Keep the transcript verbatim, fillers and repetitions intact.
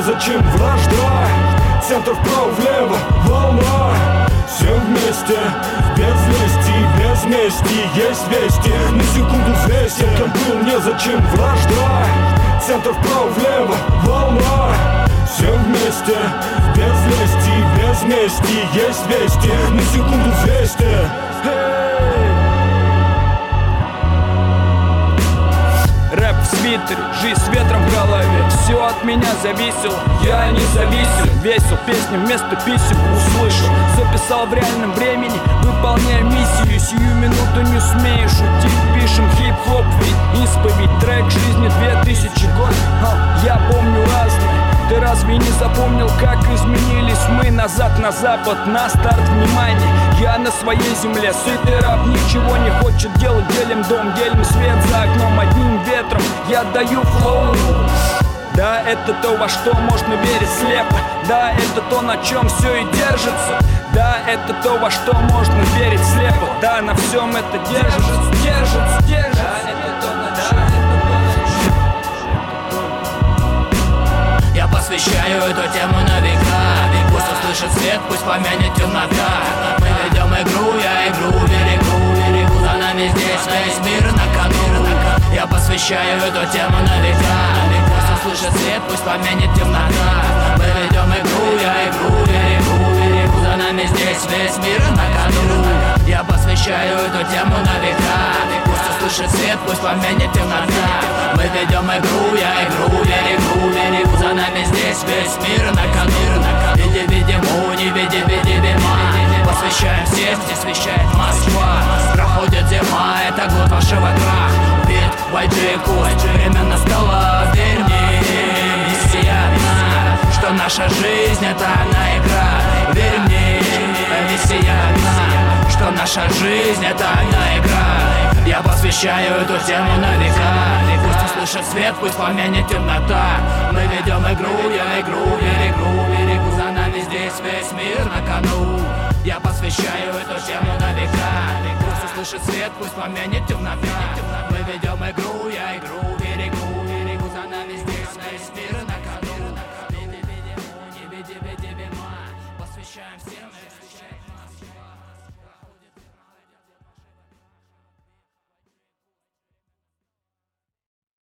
незачем вражда. Центр вправо-влево, волна. Все вместе, без лести, без мести. Есть вести, на секунду взвесим. Кем был, незачем вражда. Центр вправо-влево, волна. Все вместе, без лести, без мести. Есть вести, на секунду взвесьте. Рэп в свитере, жизнь с ветром в голове. Все от меня зависело, я независим. Весел, песни вместо писем услышал. Записал в реальном времени, выполняя миссию. Сию минуту не смею шутить. Пишем хип-хоп, ведь исповедь. Трек жизни две тысячи год. Я помню разное. Ты разве не запомнил, как изменились мы? Назад на запад, на старт, внимание. Я на своей земле, сытый раб ничего не хочет делать. Делим дом, делим свет за окном одним ветром. Я даю флоу. Да, это то, во что можно верить слепо. Да, это то, на чем все и держится. Да, это то, во что можно верить слепо. Да, на всем это держится, держится, держится. Да, это то, на чем Я посвящаю эту тему на века. Пусть услышит свет, пусть помянет темнота. Мы ведем игру, я игру берегу, берегу. За нами здесь весь мир на кону. Я посвящаю эту тему на века. Пусть услышит свет, пусть помянет темнота. Мы ведем игру, я игру берегу, берегу. За нами здесь весь мир на кону. Я посвящаю эту тему на века. Пусть услышит свет, пусть помянет темнота. Мы ведем игру, я игру берегу, берегу. За нами здесь весь мир на кону. Види, видимо, не види, види, видимо. Посвящаем всем, здесь вещает Москва. Проходит зима, это год вашего краха. Бит, вай джи, кость, время настало. Верь мне, миссия одна, что наша жизнь это одна игра. Верь мне, миссия одна, что наша жизнь это одна игра. Я посвящаю эту тему на века. Пусть услышит свет, пусть помянет темнота. Мы ведем игру, я игру берегу, берегу. За нами здесь весь мир на кону. Я посвящаю эту тему на века. Пусть услышит свет, пусть помянет темнота. Мы ведем игру, я игру